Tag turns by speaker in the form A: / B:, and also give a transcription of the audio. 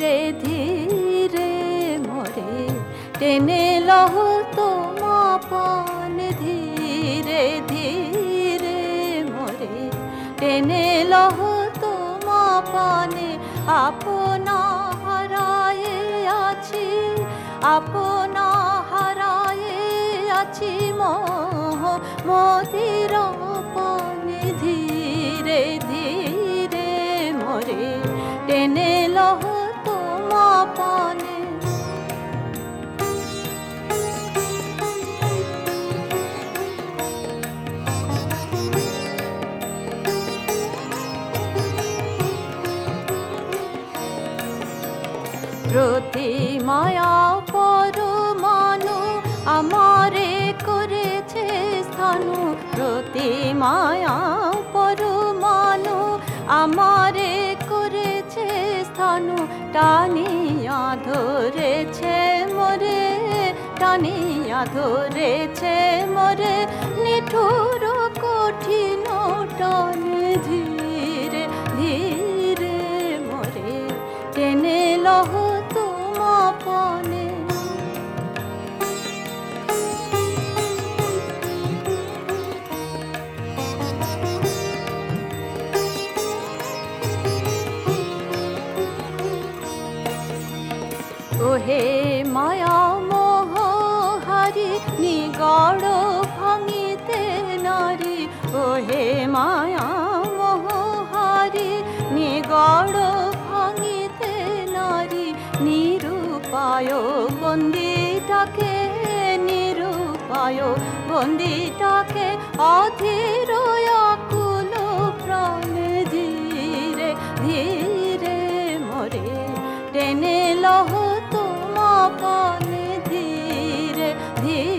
A: ধীরে ধীরে মোরে টেনে লহ তোমা পানে ধীরে ধীরে মোরে টেনে লহ তোমা পানে আপনা হারায়ে আছি আপনা হারায়ে আছি মোহ মতির পানে ধীরে ধীরে মোরে টেনে লহ তোমা পানে প্রতি মায়া পরমাণু আমারে করেছে স্থানু প্রতি মায়া পরমাণু আমারে করেছে স্থানু টানিয়া ধরেছে মোরে টানিয়া ধরেছে মোরে নিঠুর কঠিন টানে ধীরে ধীরে মোরে টেনে লহ তোমা পানে ওহে মায়া মোহ হারি নিগড় ভাঙিতে নারী ওহে মায়া মোহ হারি নিগড় ভাঙিতে নারী নিরূপায় বন্দিটাকে নিরূপায় বন্দিটাকে অধীর আকুল প্রাণে ধীরে ধীরে মোরে টেনে লহ তোমা পানে ধীরে ধীরে